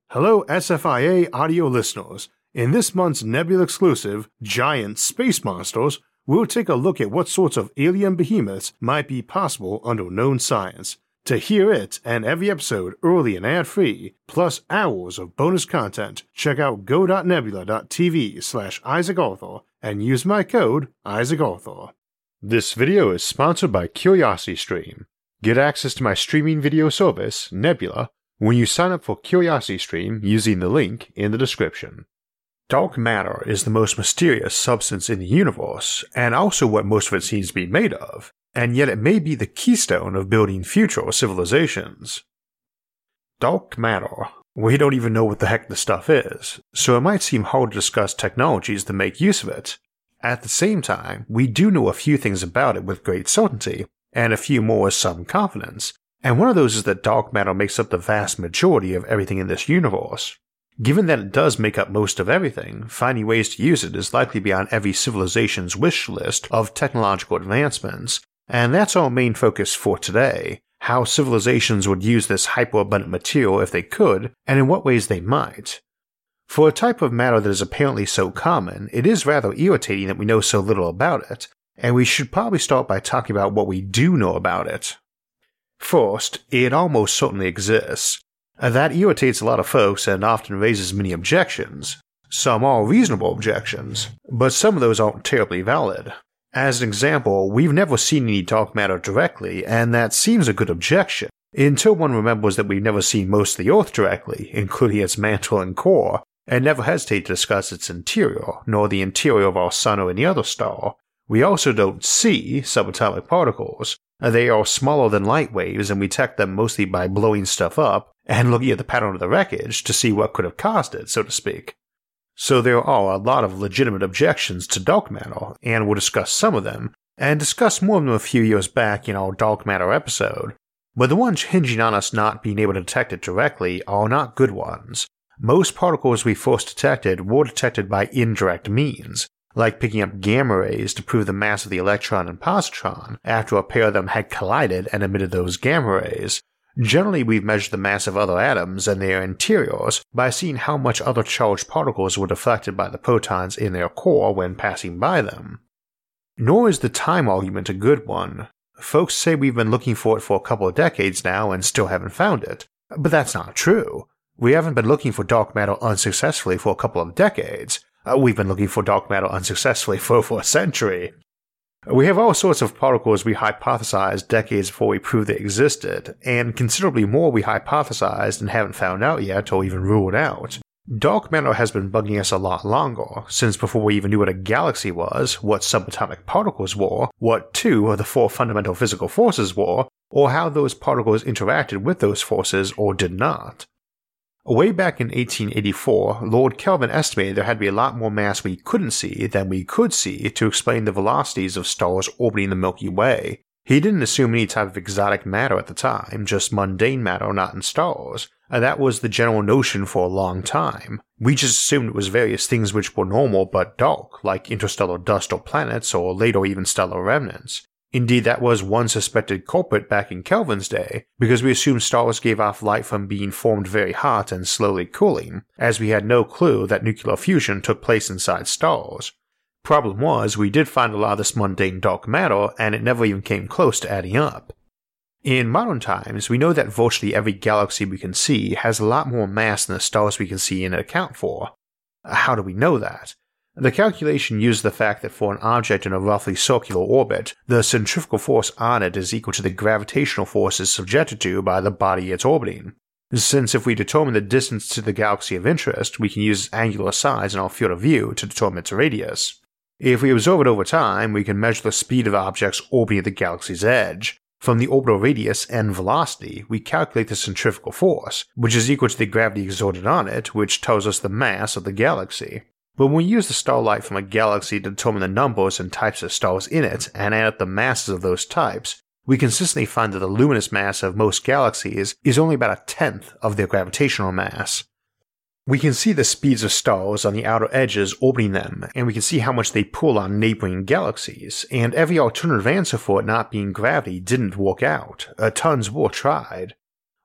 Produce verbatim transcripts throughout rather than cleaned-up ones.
Hello S F I A audio listeners. In this month's Nebula exclusive, Giant Space Monsters, we'll take a look at what sorts of alien behemoths might be possible under known science. To hear it and every episode early and ad-free, plus hours of bonus content, check out go.nebula.tv slash Isaac Arthur and use my code Isaac Arthur. This video is sponsored by CuriosityStream. Get access to my streaming video service, Nebula, when you sign up for CuriosityStream using the link in the description. Dark matter is the most mysterious substance in the universe, and also what most of it seems to be made of, and yet it may be the keystone of building future civilizations. Dark matter. We don't even know what the heck the stuff is, so it might seem hard to discuss technologies to make use of it. At the same time, we do know a few things about it with great certainty, and a few more with some confidence, and one of those is that dark matter makes up the vast majority of everything in this universe. Given that it does make up most of everything, finding ways to use it is likely beyond every civilization's wish list of technological advancements, and that's our main focus for today, how civilizations would use this hyper-abundant material if they could, and in what ways they might. For a type of matter that is apparently so common, it is rather irritating that we know so little about it, and we should probably start by talking about what we do know about it. First, it almost certainly exists. That irritates a lot of folks and often raises many objections. Some are reasonable objections, but some of those aren't terribly valid. As an example, we've never seen any dark matter directly, and that seems a good objection, until one remembers that we've never seen most of the Earth directly, including its mantle and core, and never hesitate to discuss its interior, nor the interior of our sun or any other star. We also don't see subatomic particles. They are smaller than light waves, and we detect them mostly by blowing stuff up and looking at the pattern of the wreckage to see what could have caused it, so to speak. So there are a lot of legitimate objections to dark matter, and we'll discuss some of them, and discuss more of them a few years back in our dark matter episode. But the ones hinging on us not being able to detect it directly are not good ones. Most particles we first detected were detected by indirect means, like picking up gamma rays to prove the mass of the electron and positron after a pair of them had collided and emitted those gamma rays. Generally, we've measured the mass of other atoms and their interiors by seeing how much other charged particles were deflected by the protons in their core when passing by them. Nor is the time argument a good one. Folks say we've been looking for it for a couple of decades now and still haven't found it, but that's not true. We haven't been looking for dark matter unsuccessfully for a couple of decades. Uh, we've been looking for dark matter unsuccessfully for over a century. We have all sorts of particles we hypothesized decades before we proved they existed, and considerably more we hypothesized and haven't found out yet or even ruled out. Dark matter has been bugging us a lot longer, since before we even knew what a galaxy was, what subatomic particles were, what two of the four fundamental physical forces were, or how those particles interacted with those forces or did not. Way back in eighteen eighty-four, Lord Kelvin estimated there had to be a lot more mass we couldn't see than we could see to explain the velocities of stars orbiting the Milky Way. He didn't assume any type of exotic matter at the time, just mundane matter not in stars. And that was the general notion for a long time. We just assumed it was various things which were normal but dark, like interstellar dust or planets, or later even stellar remnants. Indeed, that was one suspected culprit back in Kelvin's day, because we assumed stars gave off light from being formed very hot and slowly cooling, as we had no clue that nuclear fusion took place inside stars. Problem was, we did find a lot of this mundane dark matter, and it never even came close to adding up. In modern times, we know that virtually every galaxy we can see has a lot more mass than the stars we can see and account for. How do we know that? The calculation used the fact that for an object in a roughly circular orbit, the centrifugal force on it is equal to the gravitational forces subjected to by the body it's orbiting. Since if we determine the distance to the galaxy of interest, we can use its angular size in our field of view to determine its radius. If we observe it over time, we can measure the speed of objects orbiting the galaxy's edge. From the orbital radius and velocity, we calculate the centrifugal force, which is equal to the gravity exerted on it, which tells us the mass of the galaxy. But when we use the starlight from a galaxy to determine the numbers and types of stars in it and add up the masses of those types, we consistently find that the luminous mass of most galaxies is only about a tenth of their gravitational mass. We can see the speeds of stars on the outer edges orbiting them, and we can see how much they pull on neighboring galaxies, and every alternative answer for it not being gravity didn't work out. Uh, tons were tried.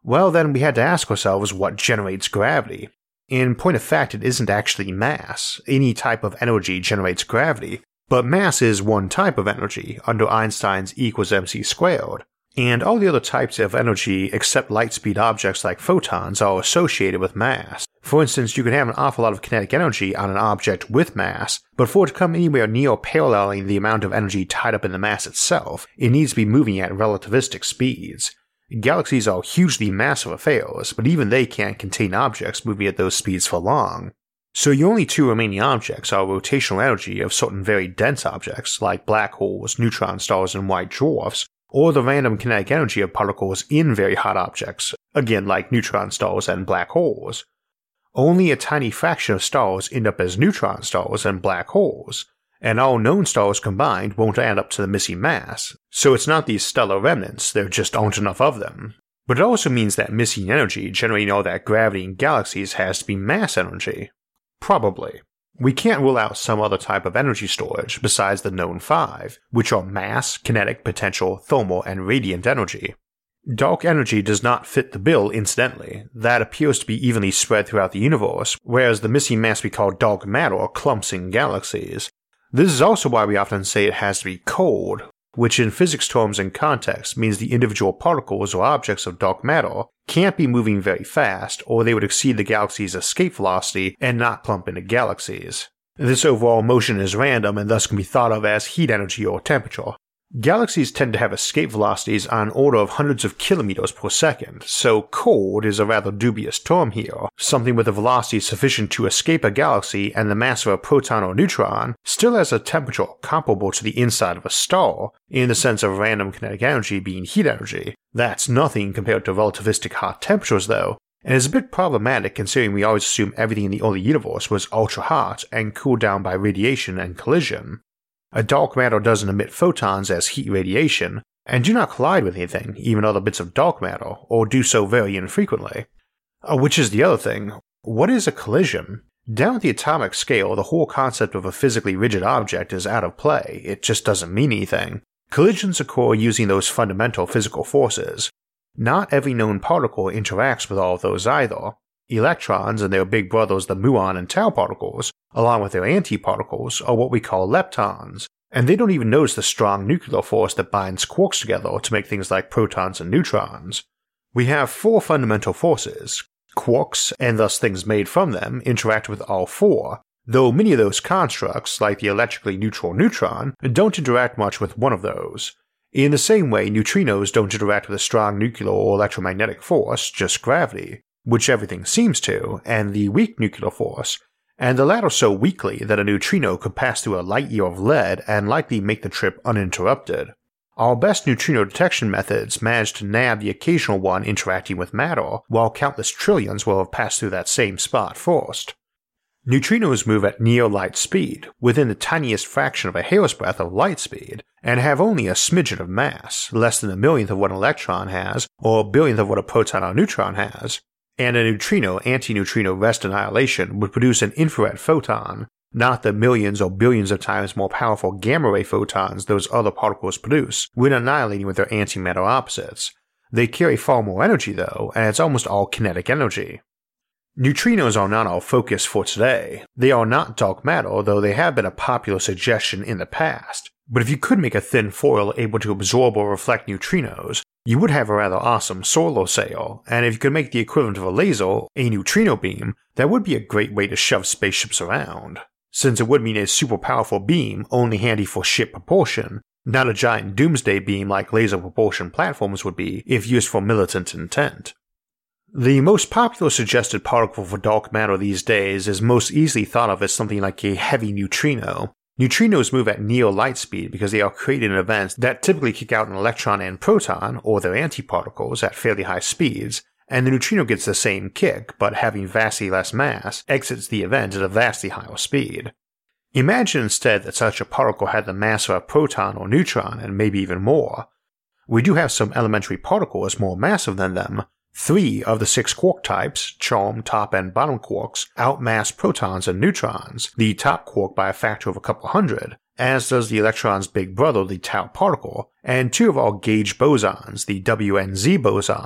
Well, then we had to ask ourselves what generates gravity. In point of fact, it isn't actually mass. Any type of energy generates gravity, but mass is one type of energy under Einstein's E equals mc squared, and all the other types of energy except light-speed objects like photons are associated with mass. For instance, you can have an awful lot of kinetic energy on an object with mass, but for it to come anywhere near paralleling the amount of energy tied up in the mass itself, it needs to be moving at relativistic speeds. Galaxies are hugely massive affairs, but even they can't contain objects moving at those speeds for long. So your only two remaining objects are rotational energy of certain very dense objects like black holes, neutron stars, and white dwarfs, or the random kinetic energy of particles in very hot objects, again like neutron stars and black holes. Only a tiny fraction of stars end up as neutron stars and black holes, and all known stars combined won't add up to the missing mass, so it's not these stellar remnants, there just aren't enough of them. But it also means that missing energy generating all that gravity in galaxies has to be mass energy. Probably. We can't rule out some other type of energy storage besides the known five, which are mass, kinetic, potential, thermal, and radiant energy. Dark energy does not fit the bill, incidentally. That appears to be evenly spread throughout the universe, whereas the missing mass we call dark matter clumps in galaxies. This is also why we often say it has to be cold, which in physics terms and context means the individual particles or objects of dark matter can't be moving very fast, or they would exceed the galaxy's escape velocity and not clump into galaxies. This overall motion is random and thus can be thought of as heat energy or temperature. Galaxies tend to have escape velocities on order of hundreds of kilometers per second, so cold is a rather dubious term here. Something with a velocity sufficient to escape a galaxy and the mass of a proton or neutron still has a temperature comparable to the inside of a star, in the sense of random kinetic energy being heat energy. That's nothing compared to relativistic hot temperatures though, and is a bit problematic considering we always assume everything in the early universe was ultra hot and cooled down by radiation and collision. A dark matter doesn't emit photons as heat radiation, and do not collide with anything, even other bits of dark matter, or do so very infrequently. Uh, which is the other thing. What is a collision? Down at the atomic scale, the whole concept of a physically rigid object is out of play, it just doesn't mean anything. Collisions occur using those fundamental physical forces. Not every known particle interacts with all of those either. Electrons and their big brothers the muon and tau particles, along with their antiparticles, are what we call leptons, and they don't even notice the strong nuclear force that binds quarks together to make things like protons and neutrons. We have four fundamental forces. Quarks, and thus things made from them, interact with all four, though many of those constructs, like the electrically neutral neutron, don't interact much with one of those. In the same way, neutrinos don't interact with a strong nuclear or electromagnetic force, just gravity, which everything seems to, and the weak nuclear force, and the latter so weakly that a neutrino could pass through a light year of lead and likely make the trip uninterrupted. Our best neutrino detection methods manage to nab the occasional one interacting with matter, while countless trillions will have passed through that same spot first. Neutrinos move at near light speed, within the tiniest fraction of a hair's breadth of light speed, and have only a smidgen of mass, less than a millionth of what an electron has, or a billionth of what a proton or neutron has. And a neutrino-antineutrino rest annihilation would produce an infrared photon, not the millions or billions of times more powerful gamma-ray photons those other particles produce when annihilating with their antimatter opposites. They carry far more energy though, and it's almost all kinetic energy. Neutrinos are not our focus for today. They are not dark matter, though they have been a popular suggestion in the past. But if you could make a thin foil able to absorb or reflect neutrinos, you would have a rather awesome solar sail, and if you could make the equivalent of a laser, a neutrino beam, that would be a great way to shove spaceships around, since it would mean a super powerful beam only handy for ship propulsion, not a giant doomsday beam like laser propulsion platforms would be if used for militant intent. The most popular suggested particle for dark matter these days is most easily thought of as something like a heavy neutrino. Neutrinos move at near light speed because they are created in events that typically kick out an electron and proton, or their antiparticles, at fairly high speeds, and the neutrino gets the same kick, but having vastly less mass, exits the event at a vastly higher speed. Imagine instead that such a particle had the mass of a proton or neutron, and maybe even more. We do have some elementary particles more massive than them. Three of the six quark types, charm, top, and bottom quarks, outmass protons and neutrons, the top quark by a factor of a couple hundred, as does the electron's big brother, the tau particle, and two of our gauge bosons, the W and Z bosons,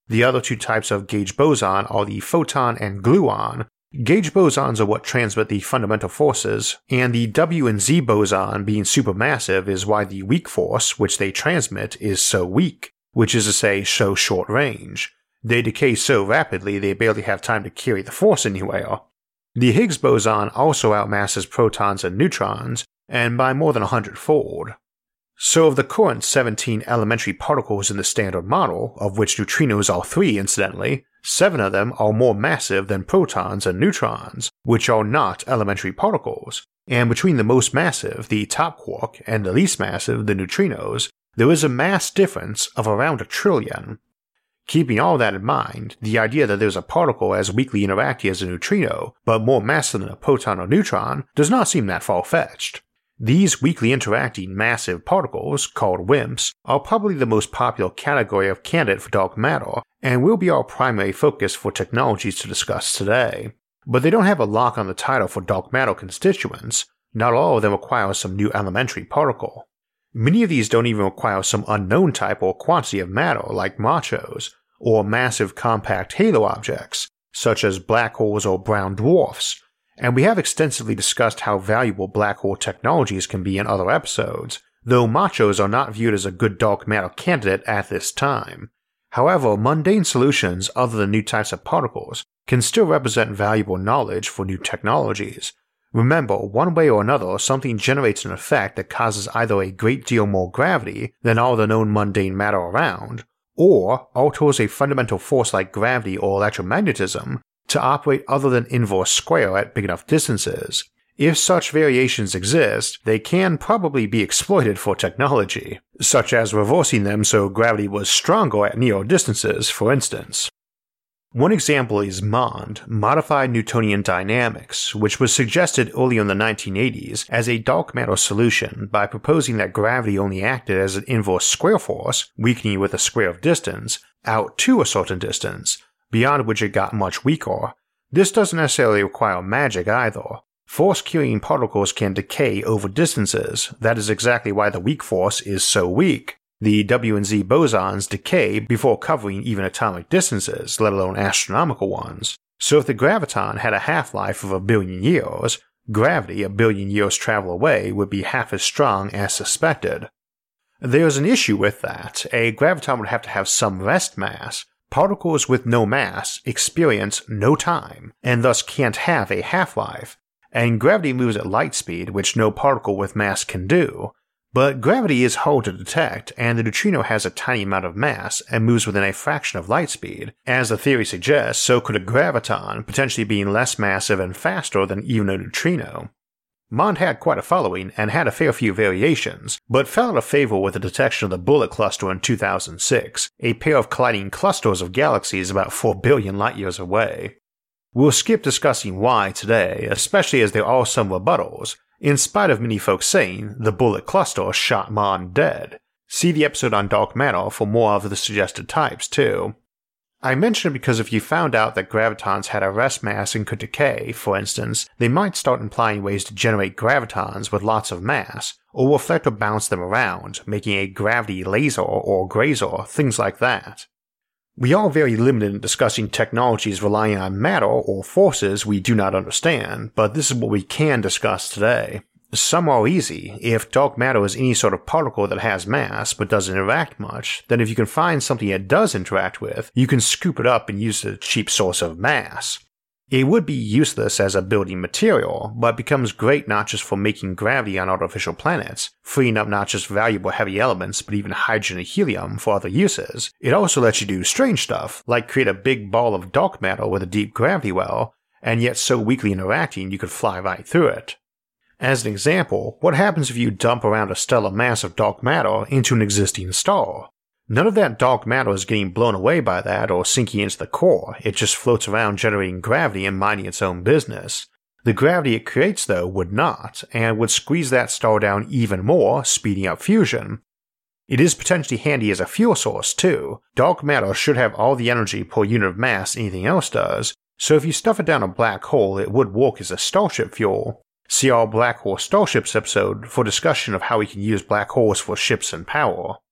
The other two types of gauge boson are the photon and gluon. Gauge bosons are what transmit the fundamental forces, and the W and Z boson being supermassive is why the weak force, which they transmit, is so weak, which is to say so short range. They decay so rapidly they barely have time to carry the force anywhere. The Higgs boson also outmasses protons and neutrons, and by more than a hundredfold. So of the current seventeen elementary particles in the Standard Model, of which neutrinos are three incidentally, seven of them are more massive than protons and neutrons, which are not elementary particles, and between the most massive, the top quark, and the least massive, the neutrinos, there is a mass difference of around a trillion. Keeping all that in mind, the idea that there's a particle as weakly interacting as a neutrino, but more massive than a proton or neutron, does not seem that far-fetched. These weakly interacting massive particles, called WIMPs, are probably the most popular category of candidate for dark matter, and will be our primary focus for technologies to discuss today. But they don't have a lock on the title for dark matter constituents. Not all of them require some new elementary particle. Many of these don't even require some unknown type or quantity of matter like machos, or massive compact halo objects, such as black holes or brown dwarfs, and we have extensively discussed how valuable black hole technologies can be in other episodes, though machos are not viewed as a good dark matter candidate at this time. However, mundane solutions other than new types of particles can still represent valuable knowledge for new technologies. Remember, one way or another, something generates an effect that causes either a great deal more gravity than all the known mundane matter around, or alters a fundamental force like gravity or electromagnetism to operate other than inverse square at big enough distances. If such variations exist, they can probably be exploited for technology, such as reversing them so gravity was stronger at near distances, for instance. One example is MOND, Modified Newtonian Dynamics, which was suggested early in the nineteen eighties as a dark matter solution by proposing that gravity only acted as an inverse square force, weakening with a square of distance, out to a certain distance, beyond which it got much weaker. This doesn't necessarily require magic either. Force-carrying particles can decay over distances. That is exactly why the weak force is so weak. The W and Z bosons decay before covering even atomic distances, let alone astronomical ones. So if the graviton had a half-life of a billion years, gravity a billion years travel away would be half as strong as suspected. There's an issue with that. A graviton would have to have some rest mass. Particles with no mass experience no time, and thus can't have a half-life, and gravity moves at light speed, which no particle with mass can do. But gravity is hard to detect, and the neutrino has a tiny amount of mass and moves within a fraction of light speed. As the theory suggests, so could a graviton, potentially being less massive and faster than even a neutrino. MOND had quite a following and had a fair few variations, but fell out of favor with the detection of the Bullet Cluster in two thousand six, a pair of colliding clusters of galaxies about four billion light-years away. We'll skip discussing why today, especially as there are some rebuttals, in spite of many folks saying the Bullet Cluster shot MOND dead. See the episode on dark matter for more of the suggested types, too. I mention it because if you found out that gravitons had a rest mass and could decay, for instance, they might start implying ways to generate gravitons with lots of mass, or reflect or bounce them around, making a gravity laser or grazer, things like that. We are very limited in discussing technologies relying on matter or forces we do not understand, but this is what we can discuss today. Some are easy. If dark matter is any sort of particle that has mass but doesn't interact much, then if you can find something it does interact with, you can scoop it up and use it as a cheap source of mass. It would be useless as a building material, but becomes great not just for making gravity on artificial planets, freeing up not just valuable heavy elements but even hydrogen and helium for other uses. It also lets you do strange stuff, like create a big ball of dark matter with a deep gravity well, and yet so weakly interacting you could fly right through it. As an example, what happens if you dump around a stellar mass of dark matter into an existing star? None of that dark matter is getting blown away by that or sinking into the core, it just floats around generating gravity and minding its own business. The gravity it creates, though, would not, and would squeeze that star down even more, speeding up fusion. It is potentially handy as a fuel source, too. Dark matter should have all the energy per unit of mass anything else does, so if you stuff it down a black hole it would work as a starship fuel. See our Black Hole Starships episode for discussion of how we can use black holes for ships and power.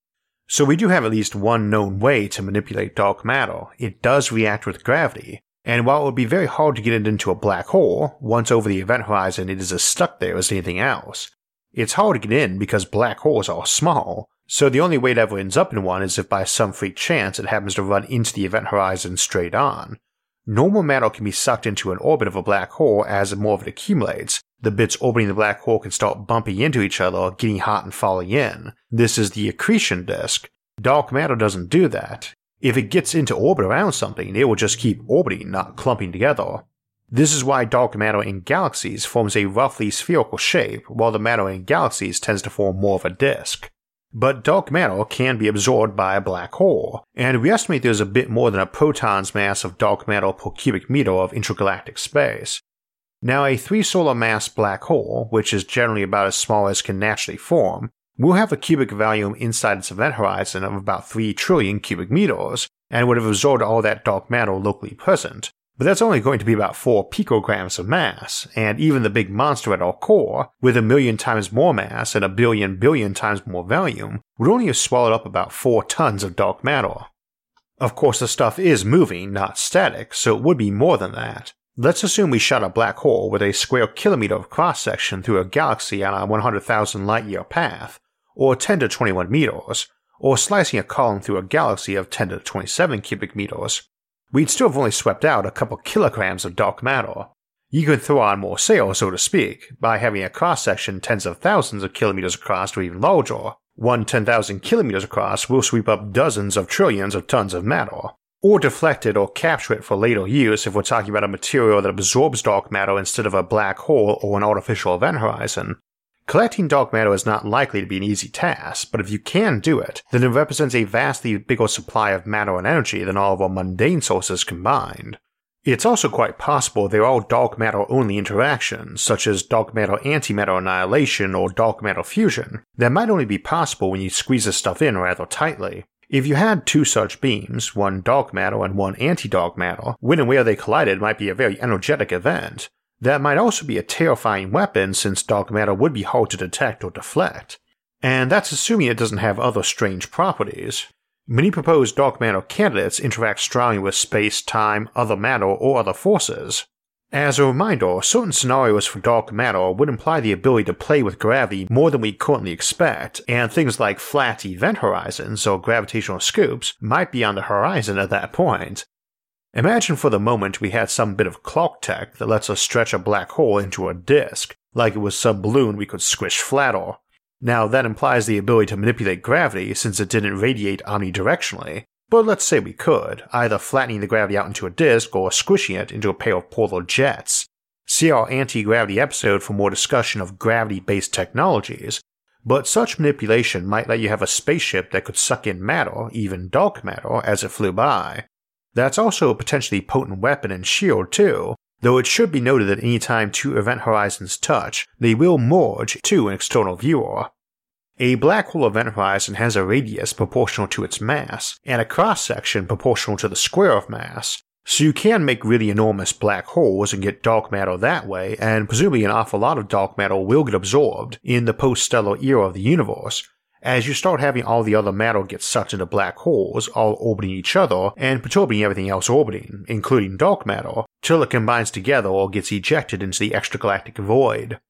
So we do have at least one known way to manipulate dark matter. It does react with gravity, and while it would be very hard to get it into a black hole, once over the event horizon it is as stuck there as anything else. It's hard to get in because black holes are small, so the only way it ever ends up in one is if by some freak chance it happens to run into the event horizon straight on. Normal matter can be sucked into an orbit of a black hole as more of it accumulates. The bits orbiting the black hole can start bumping into each other, getting hot and falling in. This is the accretion disk. Dark matter doesn't do that. If it gets into orbit around something, it will just keep orbiting, not clumping together. This is why dark matter in galaxies forms a roughly spherical shape, while the matter in galaxies tends to form more of a disk. But dark matter can be absorbed by a black hole, and we estimate there's a bit more than a proton's mass of dark matter per cubic meter of intergalactic space. Now, a three solar mass black hole, which is generally about as small as can naturally form, will have a cubic volume inside its event horizon of about three trillion cubic meters, and would have absorbed all that dark matter locally present. But that's only going to be about four picograms of mass, and even the big monster at our core, with a million times more mass and a billion billion times more volume, would only have swallowed up about four tons of dark matter. Of course, the stuff is moving, not static, so it would be more than that. Let's assume we shot a black hole with a square kilometer of cross-section through a galaxy on a one hundred thousand light-year path, or ten to twenty-one meters, or slicing a column through a galaxy of ten to twenty-seven cubic meters. We'd still have only swept out a couple kilograms of dark matter. You could throw on more sail, so to speak, by having a cross-section tens of thousands of kilometers across or even larger. One ten thousand kilometers across will sweep up dozens of trillions of tons of matter. Or deflect it or capture it for later use if we're talking about a material that absorbs dark matter instead of a black hole or an artificial event horizon. Collecting dark matter is not likely to be an easy task, but if you can do it, then it represents a vastly bigger supply of matter and energy than all of our mundane sources combined. It's also quite possible they're all dark matter-only interactions, such as dark matter-antimatter annihilation or dark matter fusion, that might only be possible when you squeeze this stuff in rather tightly. If you had two such beams, one dark matter and one anti-dark matter, when and where they collided might be a very energetic event. That might also be a terrifying weapon since dark matter would be hard to detect or deflect. And that's assuming it doesn't have other strange properties. Many proposed dark matter candidates interact strongly with space, time, other matter, or other forces. As a reminder, certain scenarios for dark matter would imply the ability to play with gravity more than we currently expect, and things like flat event horizons or gravitational scoops might be on the horizon at that point. Imagine for the moment we had some bit of clock tech that lets us stretch a black hole into a disk, like it was some balloon we could squish flatter. Now that implies the ability to manipulate gravity since it didn't radiate omnidirectionally, but let's say we could, either flattening the gravity out into a disk or squishing it into a pair of polar jets. See our anti-gravity episode for more discussion of gravity-based technologies, but such manipulation might let you have a spaceship that could suck in matter, even dark matter, as it flew by. That's also a potentially potent weapon and shield too, though it should be noted that any time two event horizons touch, they will merge to an external viewer. A black hole event horizon has a radius proportional to its mass, and a cross-section proportional to the square of mass, so you can make really enormous black holes and get dark matter that way, and presumably an awful lot of dark matter will get absorbed in the post-stellar era of the universe, as you start having all the other matter get sucked into black holes, all orbiting each other and perturbing everything else orbiting, including dark matter, till it combines together or gets ejected into the extragalactic void.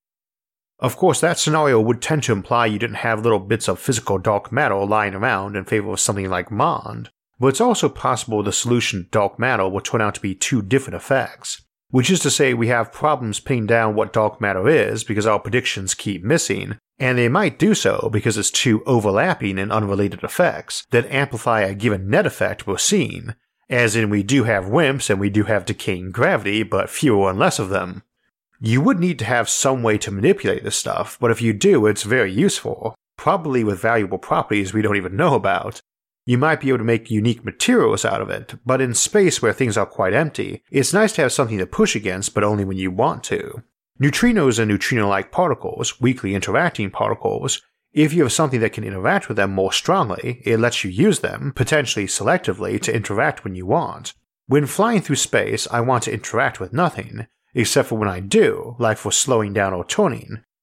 Of course, that scenario would tend to imply you didn't have little bits of physical dark matter lying around in favor of something like Mond, but it's also possible the solution to dark matter will turn out to be two different effects. Which is to say we have problems pinning down what dark matter is because our predictions keep missing, and they might do so because it's two overlapping and unrelated effects that amplify a given net effect we're seeing, as in we do have WIMPs and we do have decaying gravity, but fewer and less of them. You would need to have some way to manipulate this stuff, but if you do, it's very useful, probably with valuable properties we don't even know about. You might be able to make unique materials out of it, but in space where things are quite empty, it's nice to have something to push against, but only when you want to. Neutrinos and neutrino-like particles, weakly interacting particles, if you have something that can interact with them more strongly, it lets you use them, potentially selectively, to interact when you want. When flying through space, I want to interact with nothing, except for when I do, like for slowing down or turning,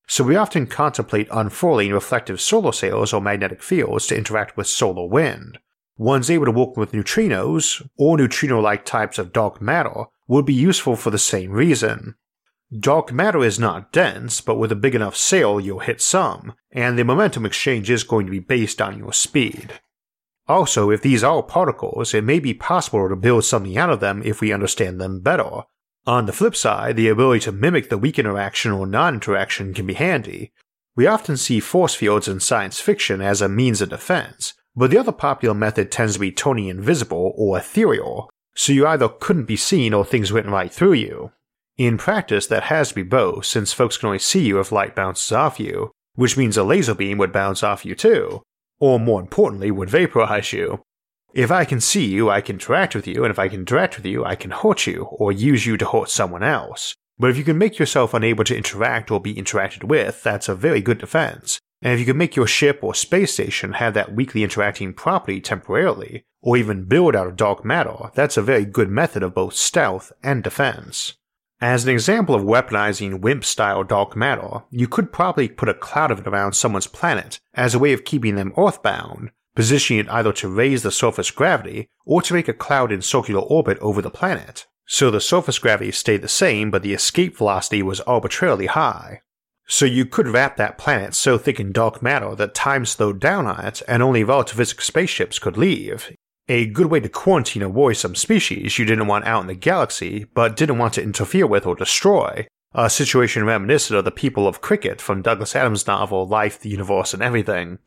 so we often contemplate unfurling reflective solar sails or magnetic fields to interact with solar wind. Ones able to work with neutrinos, or neutrino-like types of dark matter, would be useful for the same reason. Dark matter is not dense, but with a big enough sail you'll hit some, and the momentum exchange is going to be based on your speed. Also, if these are particles, it may be possible to build something out of them if we understand them better. On the flip side, the ability to mimic the weak interaction or non-interaction can be handy. We often see force fields in science fiction as a means of defense, but the other popular method tends to be totally invisible or ethereal, so you either couldn't be seen or things went right through you. In practice, that has to be both, since folks can only see you if light bounces off you, which means a laser beam would bounce off you too, or more importantly, would vaporize you. If I can see you, I can interact with you, and if I can interact with you, I can hurt you, or use you to hurt someone else. But if you can make yourself unable to interact or be interacted with, that's a very good defense. And if you can make your ship or space station have that weakly interacting property temporarily, or even build out of dark matter, that's a very good method of both stealth and defense. As an example of weaponizing WIMP-style dark matter, you could probably put a cloud of it around someone's planet as a way of keeping them earthbound, positioning it either to raise the surface gravity or to make a cloud in circular orbit over the planet, so the surface gravity stayed the same but the escape velocity was arbitrarily high. So you could wrap that planet so thick in dark matter that time slowed down on it and only relativistic spaceships could leave. A good way to quarantine or worrisome species you didn't want out in the galaxy but didn't want to interfere with or destroy, a situation reminiscent of the people of Cricket from Douglas Adams' novel Life, the Universe, and Everything.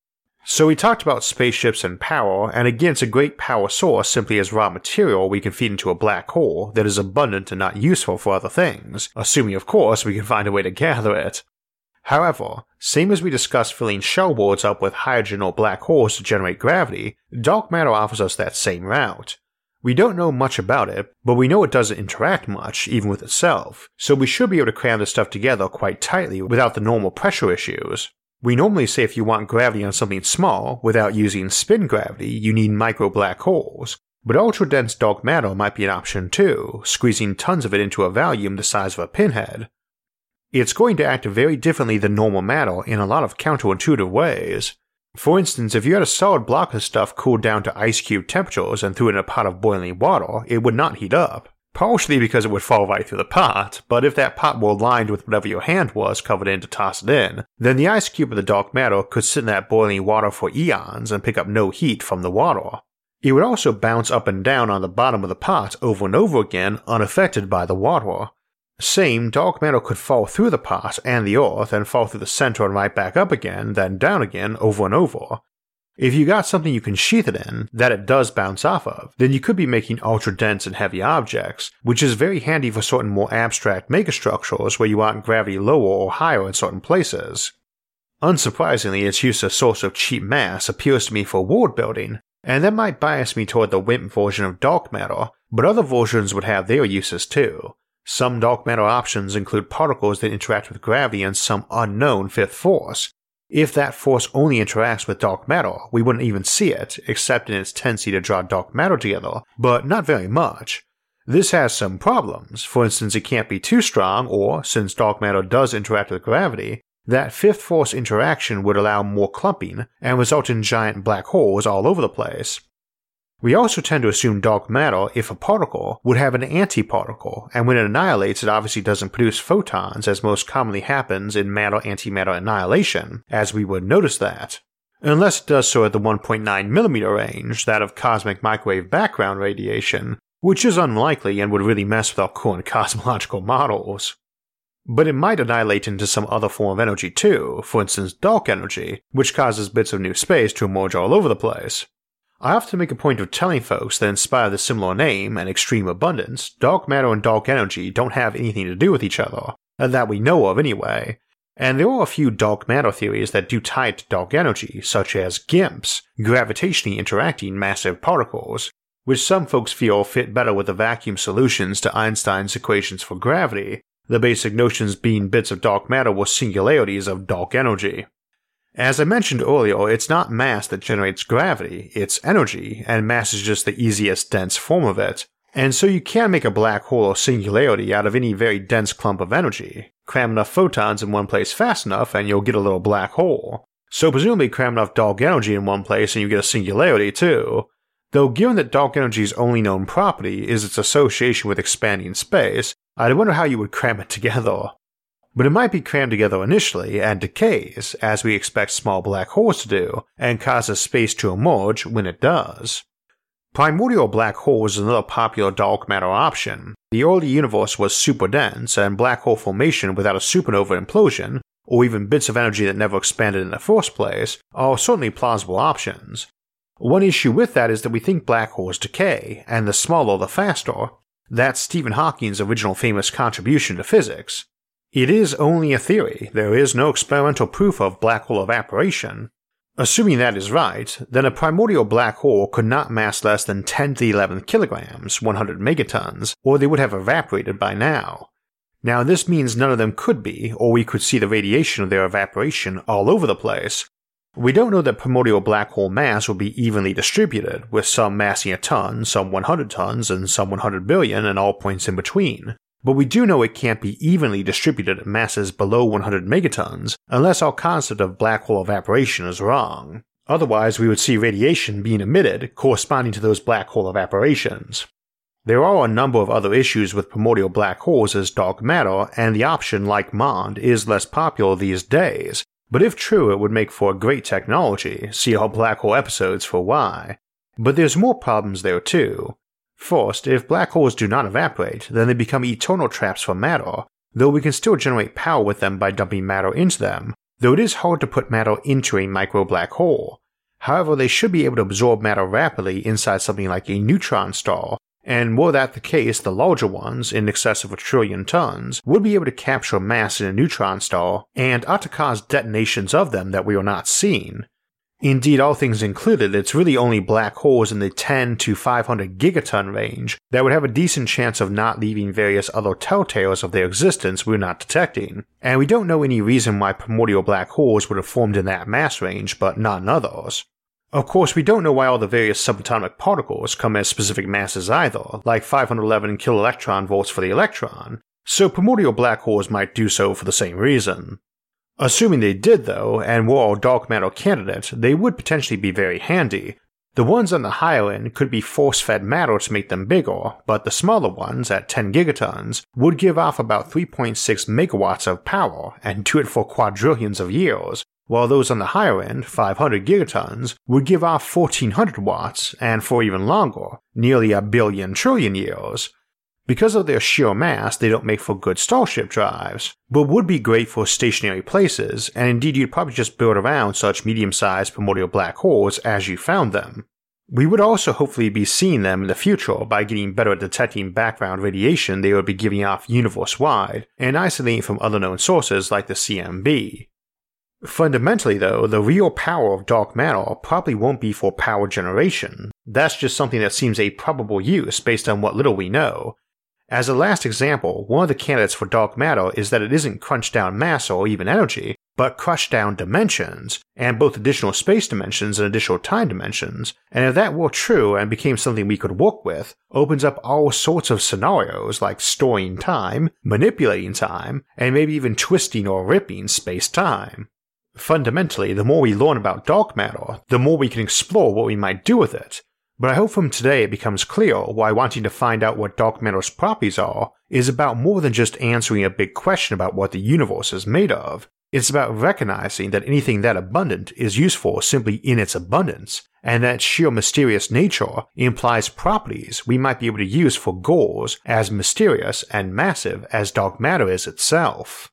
So we talked about spaceships and power, and again it's a great power source simply as raw material we can feed into a black hole that is abundant and not useful for other things, assuming of course we can find a way to gather it. However, same as we discussed filling shell boards up with hydrogen or black holes to generate gravity, dark matter offers us that same route. We don't know much about it, but we know it doesn't interact much, even with itself, so we should be able to cram this stuff together quite tightly without the normal pressure issues. We normally say if you want gravity on something small, without using spin gravity, you need micro black holes, but ultra-dense dark matter might be an option too, squeezing tons of it into a volume the size of a pinhead. It's going to act very differently than normal matter in a lot of counterintuitive ways. For instance, if you had a solid block of stuff cooled down to ice cube temperatures and threw it in a pot of boiling water, it would not heat up. Partially because it would fall right through the pot, but if that pot were lined with whatever your hand was covered in to toss it in, then the ice cube of the dark matter could sit in that boiling water for eons and pick up no heat from the water. It would also bounce up and down on the bottom of the pot over and over again unaffected by the water. Same, dark matter could fall through the pot and the earth and fall through the center and right back up again, then down again over and over. If you got something you can sheath it in, that it does bounce off of, then you could be making ultra-dense and heavy objects, which is very handy for certain more abstract megastructures where you want gravity lower or higher in certain places. Unsurprisingly, its use as a source of cheap mass appeals to me for world building, and that might bias me toward the WIMP version of dark matter, but other versions would have their uses too. Some dark matter options include particles that interact with gravity and some unknown fifth force. If that force only interacts with dark matter, we wouldn't even see it, except in its tendency to draw dark matter together, but not very much. This has some problems. For instance, it can't be too strong, or, since dark matter does interact with gravity, that fifth force interaction would allow more clumping and result in giant black holes all over the place. We also tend to assume dark matter, if a particle, would have an antiparticle, and when it annihilates it obviously doesn't produce photons as most commonly happens in matter-antimatter annihilation, as we would notice that. Unless it does so at the one point nine millimeter range, that of cosmic microwave background radiation, which is unlikely and would really mess with our current cosmological models. But it might annihilate into some other form of energy too, for instance dark energy, which causes bits of new space to emerge all over the place. I often make a point of telling folks that in spite of the similar name and extreme abundance, dark matter and dark energy don't have anything to do with each other, that we know of anyway, and there are a few dark matter theories that do tie it to dark energy, such as GIMPs, gravitationally interacting massive particles, which some folks feel fit better with the vacuum solutions to Einstein's equations for gravity, the basic notions being bits of dark matter were singularities of dark energy. As I mentioned earlier, it's not mass that generates gravity, it's energy, and mass is just the easiest dense form of it, And so you can make a black hole or singularity out of any very dense clump of energy. Cram enough photons in one place fast enough and you'll get a little black hole. So presumably cram enough dark energy in one place and you get a singularity too. Though given that dark energy's only known property is its association with expanding space, I'd wonder how you would cram it together. But it might be crammed together initially and decays, as we expect small black holes to do, and causes space to emerge when it does. Primordial black holes is another popular dark matter option. The early universe was super dense, and black hole formation without a supernova implosion, or even bits of energy that never expanded in the first place, are certainly plausible options. One issue with that is that we think black holes decay, and the smaller the faster. That's Stephen Hawking's original famous contribution to physics. It is only a theory, there is no experimental proof of black hole evaporation. Assuming that is right, then a primordial black hole could not mass less than ten to the eleventh kilograms, one hundred megatons, or they would have evaporated by now. Now this means none of them could be, or we could see the radiation of their evaporation all over the place. We don't know that primordial black hole mass will be evenly distributed, with some massing a ton, some one hundred tons, and some one hundred billion, and all points in between. But we do know it can't be evenly distributed at masses below one hundred megatons, unless our concept of black hole evaporation is wrong. Otherwise we would see radiation being emitted corresponding to those black hole evaporations. There are a number of other issues with primordial black holes as dark matter, and the option, like MOND, is less popular these days, but if true it would make for a great technology, see our black hole episodes for why. But there's more problems there too. First, if black holes do not evaporate, then they become eternal traps for matter, though we can still generate power with them by dumping matter into them, though it is hard to put matter into a micro black hole. However, they should be able to absorb matter rapidly inside something like a neutron star, and were that the case, the larger ones, in excess of a trillion tons, would be able to capture mass in a neutron star, and ought to cause detonations of them that we are not seeing. Indeed, all things included, it's really only black holes in the ten to five hundred gigaton range that would have a decent chance of not leaving various other telltales of their existence we're not detecting, and we don't know any reason why primordial black holes would have formed in that mass range but not in others. Of course, we don't know why all the various subatomic particles come as specific masses either, like five hundred eleven kiloelectron volts for the electron, so primordial black holes might do so for the same reason. Assuming they did though, and were a dark matter candidate, they would potentially be very handy. The ones on the higher end could be force-fed matter to make them bigger, but the smaller ones, at ten gigatons, would give off about three point six megawatts of power, and do it for quadrillions of years, while those on the higher end, five hundred gigatons, would give off fourteen hundred watts, and for even longer, nearly a billion trillion years. Because of their sheer mass, they don't make for good starship drives, but would be great for stationary places, and indeed you'd probably just build around such medium-sized primordial black holes as you found them. We would also hopefully be seeing them in the future by getting better at detecting background radiation they would be giving off universe-wide, and isolating from other known sources like the C M B. Fundamentally though, the real power of dark matter probably won't be for power generation. That's just something that seems a probable use based on what little we know. As a last example, one of the candidates for dark matter is that it isn't crunched down mass or even energy, but crushed down dimensions, and both additional space dimensions and additional time dimensions, and if that were true and became something we could work with, opens up all sorts of scenarios like storing time, manipulating time, and maybe even twisting or ripping space-time. Fundamentally, the more we learn about dark matter, the more we can explore what we might do with it. But I hope from today it becomes clear why wanting to find out what dark matter's properties are is about more than just answering a big question about what the universe is made of. It's about recognizing that anything that abundant is useful simply in its abundance, and that its sheer mysterious nature implies properties we might be able to use for goals as mysterious and massive as dark matter is itself.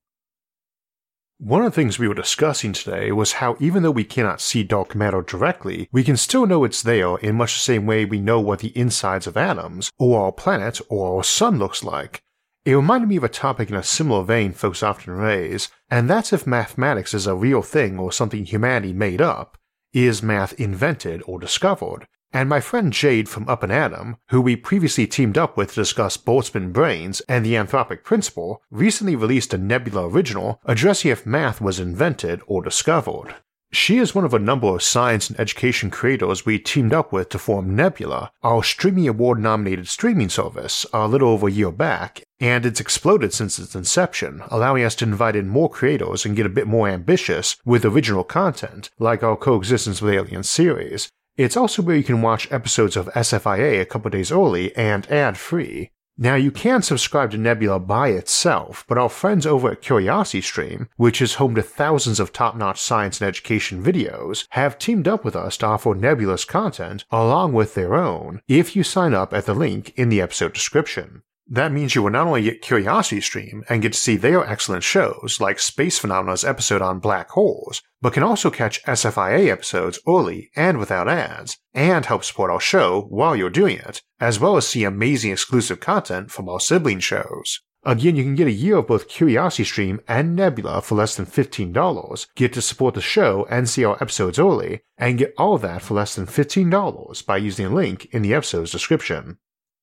One of the things we were discussing today was how even though we cannot see dark matter directly, we can still know it's there in much the same way we know what the insides of atoms, or our planet, or our sun looks like. It reminded me of a topic in a similar vein folks often raise, and that's if mathematics is a real thing or something humanity made up. Is math invented or discovered? And my friend Jade from Up and Atom, who we previously teamed up with to discuss Boltzmann brains and the anthropic principle, recently released a Nebula original addressing if math was invented or discovered. She is one of a number of science and education creators we teamed up with to form Nebula, our Streamy Award-nominated streaming service, a little over a year back, and it's exploded since its inception, allowing us to invite in more creators and get a bit more ambitious with original content, like our Coexistence with Aliens series. It's also where you can watch episodes of S F I A a couple days early and ad-free. Now, you can subscribe to Nebula by itself, but our friends over at CuriosityStream, which is home to thousands of top-notch science and education videos, have teamed up with us to offer Nebula's content along with their own if you sign up at the link in the episode description. That means you will not only get CuriosityStream and get to see their excellent shows like Space Phenomena's episode on black holes, but can also catch S F I A episodes early and without ads, and help support our show while you're doing it, as well as see amazing exclusive content from our sibling shows. Again, you can get a year of both CuriosityStream and Nebula for less than fifteen dollars, get to support the show and see our episodes early, and get all of that for less than fifteen dollars by using the link in the episode's description.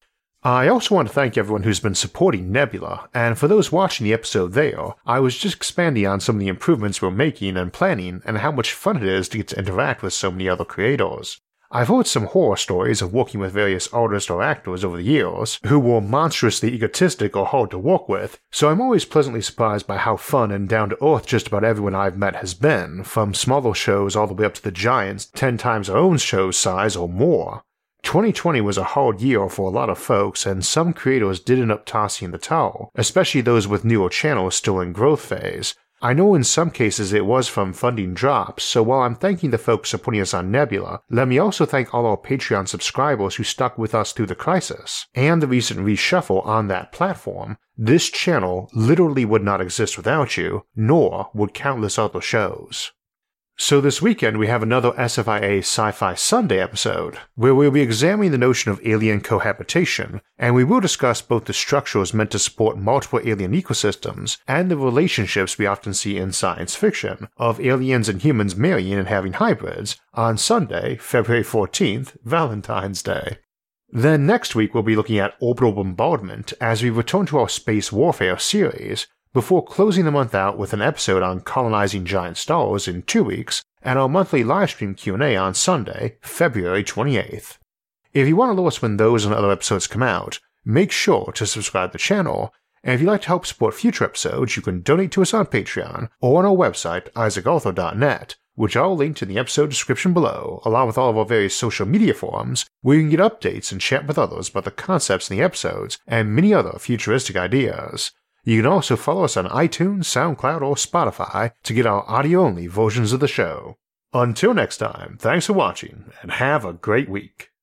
I also want to thank everyone who's been supporting Nebula, and for those watching the episode there, I was just expanding on some of the improvements we're making and planning and how much fun it is to get to interact with so many other creators. I've heard some horror stories of working with various artists or actors over the years who were monstrously egotistic or hard to work with, so I'm always pleasantly surprised by how fun and down-to-earth just about everyone I've met has been, from smaller shows all the way up to the giants ten times our own show's size or more. twenty twenty was a hard year for a lot of folks, and some creators did end up tossing the towel, especially those with newer channels still in growth phase. I know in some cases it was from funding drops, so while I'm thanking the folks for putting us on Nebula, let me also thank all our Patreon subscribers who stuck with us through the crisis, and the recent reshuffle on that platform. This channel literally would not exist without you, nor would countless other shows. So this weekend we have another S F I A Sci-Fi Sunday episode, where we'll be examining the notion of alien cohabitation, and we will discuss both the structures meant to support multiple alien ecosystems and the relationships we often see in science fiction, of aliens and humans marrying and having hybrids, on Sunday, February fourteenth, Valentine's Day. Then next week we'll be looking at orbital bombardment as we return to our space warfare series, before closing the month out with an episode on colonizing giant stars in two weeks, and our monthly livestream Q and A on Sunday, February twenty-eighth. If you want to know us when those and other episodes come out, make sure to subscribe to the channel, and if you'd like to help support future episodes, you can donate to us on Patreon or on our website, isaac arthur dot net, which I'll link in the episode description below, along with all of our various social media forums, where you can get updates and chat with others about the concepts in the episodes and many other futuristic ideas. You can also follow us on iTunes, SoundCloud, or Spotify to get our audio-only versions of the show. Until next time, thanks for watching, and have a great week.